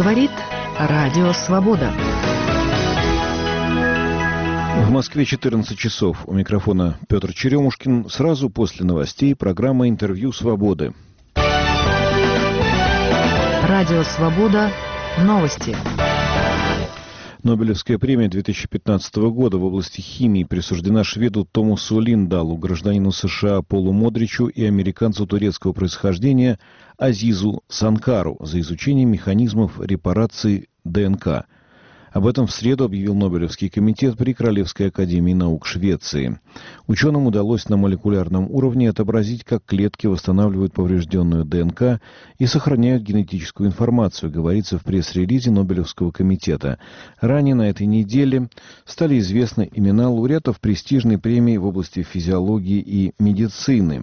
Говорит Радио Свобода. В Москве 14 часов. У микрофона Петр Черемушкин. Сразу после новостей программа «Интервью Свободы». Радио Свобода. Новости. Нобелевская премия 2015 года в области химии присуждена шведу Томасу Линдалу, гражданину США Полу Модричу и американцу турецкого происхождения Азизу Санкару за изучение механизмов репарации ДНК. Об этом в среду объявил Нобелевский комитет при Королевской академии наук Швеции. Ученым удалось на молекулярном уровне отобразить, как клетки восстанавливают поврежденную ДНК и сохраняют генетическую информацию, говорится в пресс-релизе Нобелевского комитета. Ранее на этой неделе стали известны имена лауреатов престижной премии в области физиологии и медицины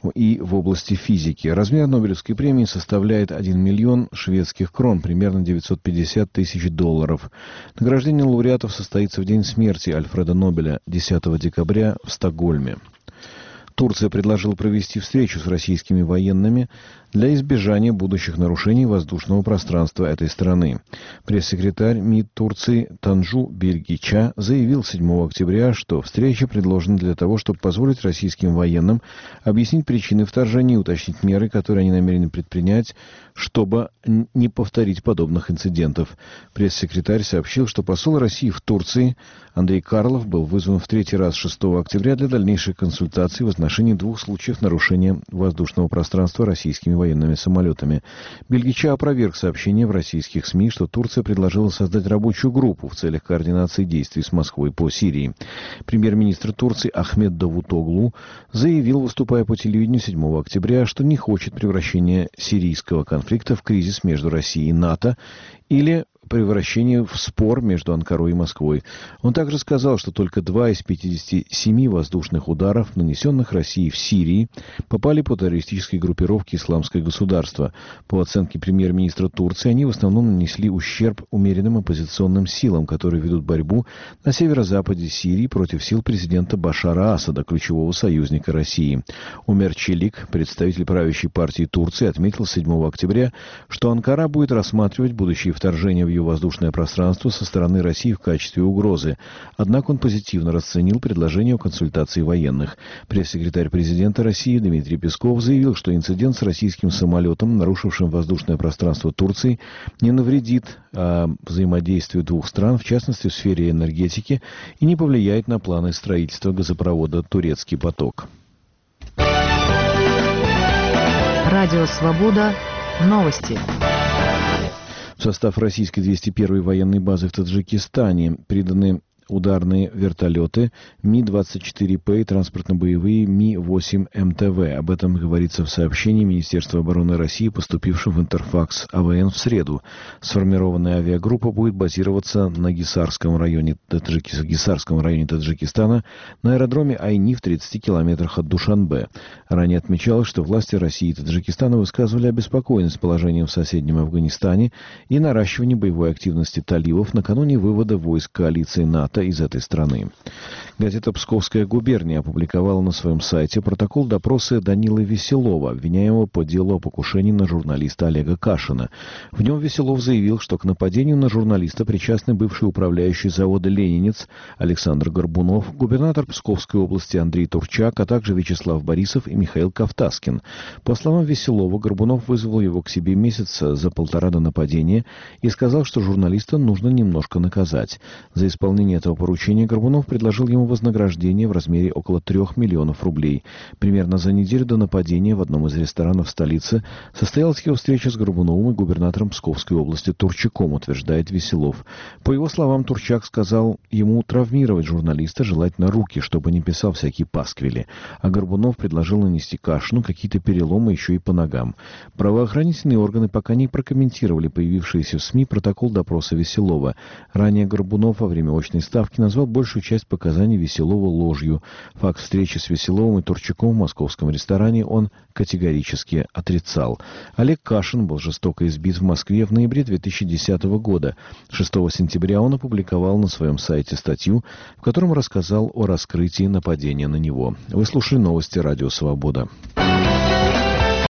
и в области физики. Размер Нобелевской премии составляет 1 миллион шведских крон, примерно 950 тысяч долларов. Награждение лауреатов состоится в день смерти Альфреда Нобеля, 10 декабря в Стокгольме. Турция предложила провести встречу с российскими военными для избежания будущих нарушений воздушного пространства этой страны. Пресс-секретарь МИД Турции Танжу Бельгича заявил 7 октября, что встреча предложена для того, чтобы позволить российским военным объяснить причины вторжения и уточнить меры, которые они намерены предпринять, чтобы не повторить подобных инцидентов. Пресс-секретарь сообщил, что посол России в Турции Андрей Карлов был вызван в 3-й раз 6 октября для дальнейших консультаций в отношении 2 случаев нарушения воздушного пространства российскими военными самолетами. Бельгича опроверг сообщение в российских СМИ, что Турция предложила создать рабочую группу в целях координации действий с Москвой по Сирии. Премьер-министр Турции Ахмед Давутоглу заявил, выступая по телевидению 7 октября, что не хочет превращения сирийского конфликта в кризис между Россией и НАТО или превращение в спор между Анкарой и Москвой. Он также сказал, что только 2 из 57 воздушных ударов, нанесенных Россией в Сирии, попали по террористической группировке «Исламское государство». По оценке премьер-министра Турции, они в основном нанесли ущерб умеренным оппозиционным силам, которые ведут борьбу на северо-западе Сирии против сил президента Башара Асада, ключевого союзника России. Умер Челик, представитель правящей партии Турции, отметил 7 октября, что Анкара будет рассматривать будущие вторжения в ее воздушное пространство со стороны России в качестве угрозы. Однако он позитивно расценил предложение о консультации военных. Пресс-секретарь президента России Дмитрий Песков заявил, что инцидент с российским самолетом, нарушившим воздушное пространство Турции, не навредит взаимодействию 2 стран, в частности в сфере энергетики, и не повлияет на планы строительства газопровода «Турецкий поток». Радио Свобода. Новости. В состав российской 201-й военной базы в Таджикистане приданы ударные вертолеты Ми-24П и транспортно-боевые Ми-8 МТВ. Об этом говорится в сообщении Министерства обороны России, поступившем в Интерфакс АВН в среду. Сформированная авиагруппа будет базироваться на Гисарском районе Таджикистана на аэродроме Айни в 30 километрах от Душанбе. Ранее отмечалось, что власти России и Таджикистана высказывали обеспокоенность положением в соседнем Афганистане и наращиванием боевой активности талибов накануне вывода войск коалиции НАТО из этой страны. Газета «Псковская губерния» опубликовала на своем сайте протокол допроса Данилы Веселова, обвиняемого по делу о покушении на журналиста Олега Кашина. В нем Веселов заявил, что к нападению на журналиста причастны бывший управляющий завода «Ленинец» Александр Горбунов, губернатор Псковской области Андрей Турчак, а также Вячеслав Борисов и Михаил Ковтаскин. По словам Веселова, Горбунов вызвал его к себе месяца за 1,5 до нападения и сказал, что журналиста нужно немножко наказать. За исполнение этого поручения Горбунов предложил ему вознаграждение в размере около 3 миллионов рублей. Примерно за неделю до нападения в одном из ресторанов столицы состоялась его встреча с Горбуновым и губернатором Псковской области Турчаком, утверждает Веселов. По его словам, Турчак сказал ему травмировать журналиста, желательно руки, чтобы не писал всякие пасквили. А Горбунов предложил нанести Кашину какие-то переломы еще и по ногам. Правоохранительные органы пока не прокомментировали появившийся в СМИ протокол допроса Веселова. Ранее Горбунов во время очной ставки назвал большую часть показаний Веселова ложью. Факт встречи с Веселовым и Турчаком в московском ресторане он категорически отрицал. Олег Кашин был жестоко избит в Москве в ноябре 2010 года. 6 сентября он опубликовал на своем сайте статью, в котором рассказал о раскрытии нападения на него. Вы слушали новости Радио Свобода.